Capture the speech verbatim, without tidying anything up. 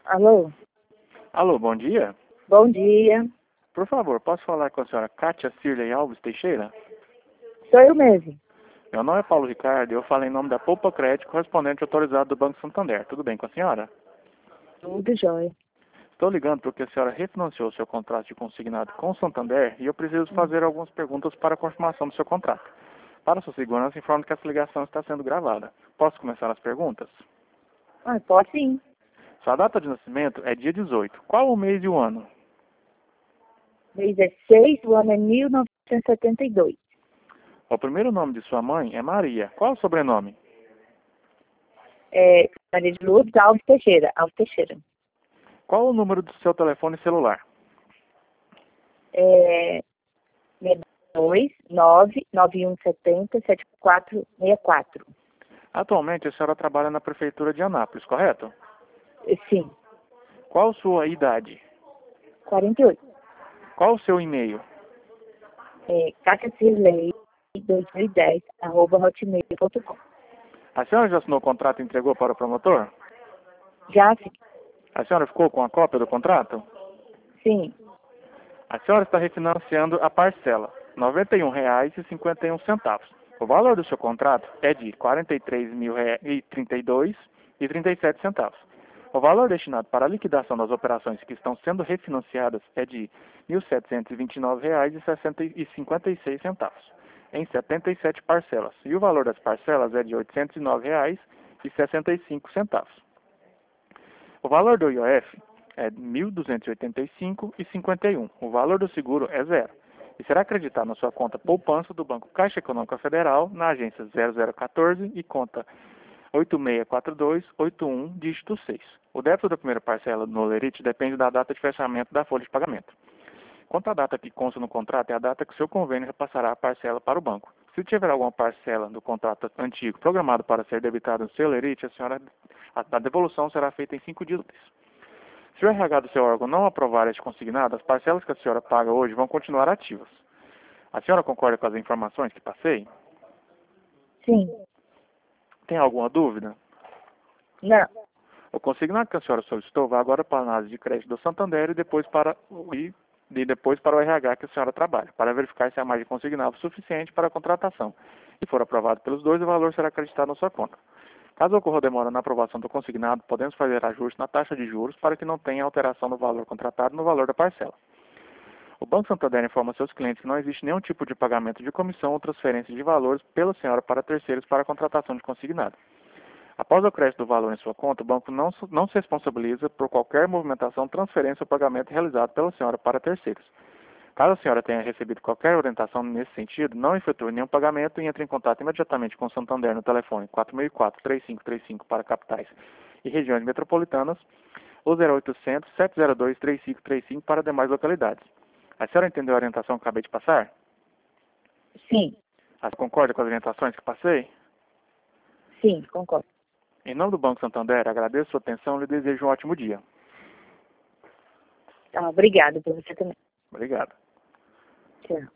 Alô? Alô, bom dia. Bom dia. Por favor, posso falar com a senhora Kátia Cirlei Alves Teixeira? Sou eu mesmo. Meu nome é Paulo Ricardo e eu falo em nome da Poupa Crédito, correspondente autorizado do Banco Santander. Tudo bem com a senhora? Tudo jóia. Estou ligando porque a senhora refinanciou seu contrato de consignado com o Santander e eu preciso fazer algumas perguntas para a confirmação do seu contrato. Para sua segurança, informo que essa ligação está sendo gravada. Posso começar as perguntas? Ah, pode sim. Sua data de nascimento é dia dezoito. Qual o mês e o ano? Mês é seis, o ano é mil novecentos e setenta e dois. O primeiro nome de sua mãe é Maria. Qual o sobrenome? É Maria de Lourdes Alves Teixeira. Alves Teixeira. Qual o número do seu telefone celular? É dois nove nove um sete zero sete quatro seis quatro. Atualmente a senhora trabalha na prefeitura de Anápolis, correto? Sim. Qual sua idade? quarenta e oito. Qual o seu e-mail? É Cátia Cirlei dois mil e dez, arroba hotmail ponto com. A senhora já assinou o contrato e entregou para o promotor? Já sim. A senhora ficou com a cópia do contrato? Sim. A senhora está refinanciando a parcela, noventa e um reais e cinquenta e um centavos. O valor do seu contrato é de quarenta e três mil e trinta e dois reais e trinta e sete centavos. O valor destinado para a liquidação das operações que estão sendo refinanciadas é de mil setecentos e vinte e nove reais e cinquenta e seis centavos, em setenta e sete parcelas. E o valor das parcelas é de oitocentos e nove reais e sessenta e cinco centavos. O valor do I O F é mil duzentos e oitenta e cinco reais e cinquenta e um centavos. O valor do seguro é zero e será acreditado na sua conta poupança do Banco Caixa Econômica Federal, na agência zero zero um quatro e conta oito seis quatro dois oito um, dígito seis. O débito da primeira parcela no Olerite depende da data de fechamento da folha de pagamento. Quanto à data que consta no contrato, é a data que o seu convênio repassará a parcela para o banco. Se tiver alguma parcela do contrato antigo programado para ser debitada no seu Olerite, a, senhora, a, a devolução será feita em cinco dias úteis. Se o R H do seu órgão não aprovar este consignado, as parcelas que a senhora paga hoje vão continuar ativas. A senhora concorda com as informações que passei? Sim. Tem alguma dúvida? Não. O consignado que a senhora solicitou vai agora para a análise de crédito do Santander e depois para o, e, e depois para o R H que a senhora trabalha, para verificar se a margem consignada é suficiente para a contratação. Se for aprovado pelos dois, o valor será acreditado na sua conta. Caso ocorra demora na aprovação do consignado, podemos fazer ajuste na taxa de juros para que não tenha alteração no valor contratado no valor da parcela. O Banco Santander informa seus clientes que não existe nenhum tipo de pagamento de comissão ou transferência de valores pela senhora para terceiros para a contratação de consignado. Após o crédito do valor em sua conta, o banco não, não se responsabiliza por qualquer movimentação, transferência ou pagamento realizado pela senhora para terceiros. Caso a senhora tenha recebido qualquer orientação nesse sentido, não efetue nenhum pagamento e entre em contato imediatamente com o Santander no telefone quatro mil e quatro, três cinco três cinco para capitais e regiões metropolitanas ou zero oitocentos, sete zero dois, três cinco três cinco para demais localidades. A senhora entendeu a orientação que acabei de passar? Sim. A senhora concorda com as orientações que passei? Sim, concordo. Em nome do Banco Santander, agradeço a sua atenção e lhe desejo um ótimo dia. Tá, obrigada por você também. Obrigado. Tchau.